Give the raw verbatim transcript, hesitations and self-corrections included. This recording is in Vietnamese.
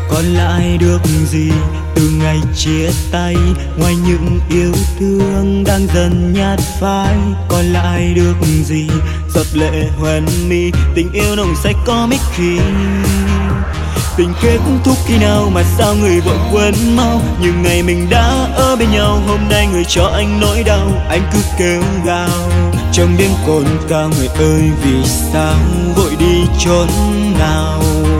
còn lại được gì từ ngày chia tay, ngoài những yêu thương đang dần nhạt phai. Còn lại được gì giọt lệ hoen mi, tình yêu nồng say có mấy khi. Tình kết thúc khi nào mà sao người vội quên mau, những ngày mình đã ở bên nhau. Hôm nay người cho anh nỗi đau, anh cứ kêu gào trong đêm cồn cao. Người ơi vì sao vội đi chốn nào?